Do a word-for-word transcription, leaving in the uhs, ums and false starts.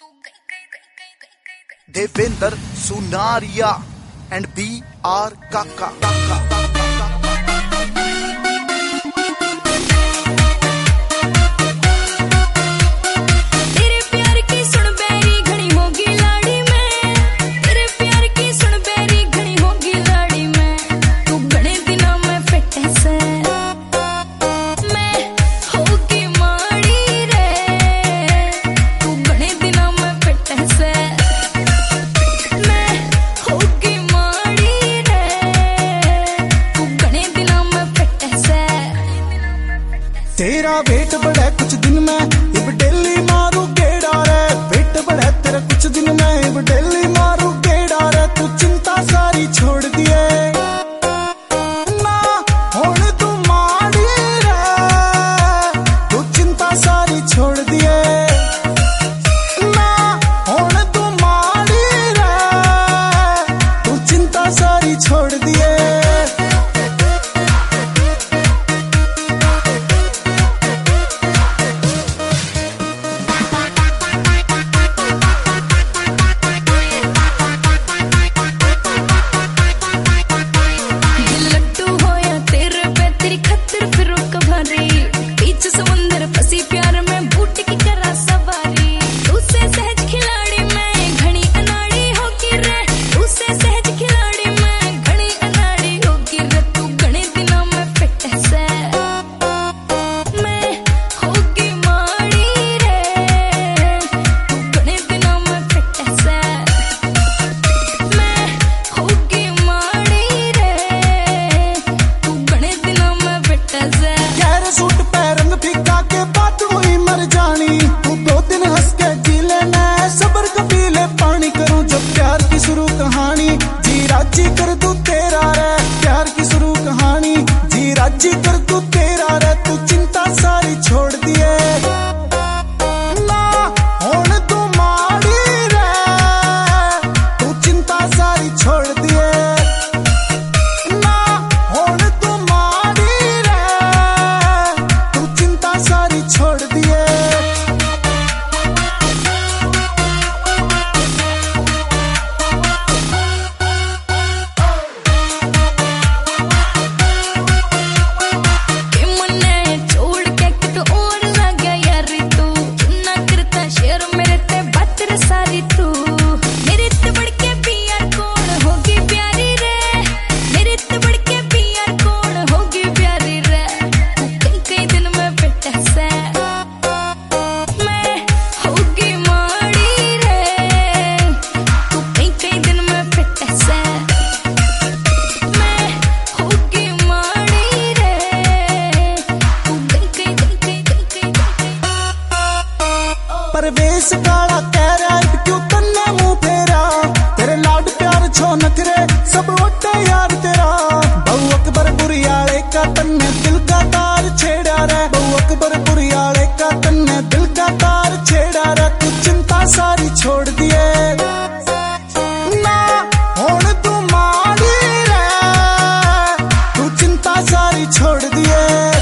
Devendra Sunaria and B R काका तेरा wait बढ़ा कुछ दिन में इब डेली मारू गेड़ा रे। वेट बढ़ा तेरा कुछ दिन में इब डेली मारू गेड़ा रे। तू चिंता सारी छोड़ दिए ना होने तू माड़ी रे। तू चिंता सारी छोड़ दिए ना होने तू माड़ी रे। तू चिंता सारी छोड़ दिए। जी कर तू तेरा रे प्यार की शुरू कहानी। जी राजी कर तू तेरा रे। तू चिंता सारी छोड़ दिए ना होने तू माड़ी रे। तू चिंता सारी छोड़ दिए ना होने तू माड़ी रे। तू चिंता सारी छोड़ दिए। परवेश काला कह रहा है क्यों तन्ने मुंह फेरा। तेरे लाड प्यार छो नखरे सब वटे यार तेरा। बहु अकबर बुरियाले का तन्ने दिल का तार छेड़ा रे। बहु अकबर बुरियाले का तन्ने दिल का तार छेड़ा रे। तू चिंता सारी छोड़ दिए ना होने तू माड़ी रे। तू चिंता सारी छोड़ दिए।